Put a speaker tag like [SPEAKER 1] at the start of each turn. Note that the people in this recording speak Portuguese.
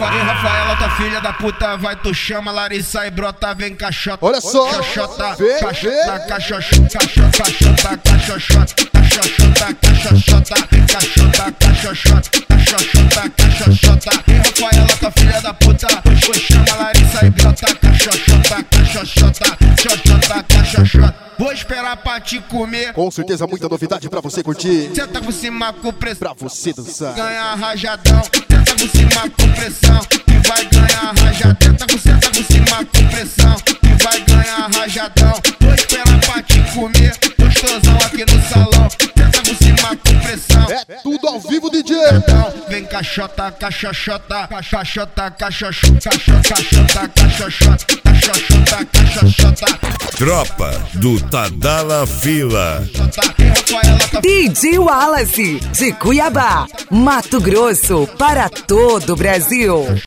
[SPEAKER 1] Rafaela, tua filha da puta, vai, tu chama, Larissa e brota, vem caixota.
[SPEAKER 2] Olha só,
[SPEAKER 1] caixota,
[SPEAKER 2] vem,
[SPEAKER 1] caixota, caixota, caixota, caixota, caixota, caixota, caixota, caixota, caixota, caixota. Rafaela, tua filha da puta, tu chama, Larissa e brota, caixota, caixota, caixota, caixota. Vou esperar pra te comer.
[SPEAKER 2] Com certeza muita novidade pra você curtir.
[SPEAKER 1] Senta por cima com pressão,
[SPEAKER 2] pra você dançar.
[SPEAKER 1] Ganha rajadão, senta por cima com pressão, e vai ganhar rajadão. Senta por cima com pressão, e vai ganhar rajadão. Vou esperar pra te comer, gostosão aqui no salão. Senta por cima com pressão.
[SPEAKER 2] É tudo ao vivo, DJ.
[SPEAKER 1] Vem caixota, caixota, caixota, caixota, caixota, caixota, caixota, caixota.
[SPEAKER 3] Tropa do Tadala Fila.
[SPEAKER 4] DJ Wallace, de Cuiabá, Mato Grosso, para todo o Brasil.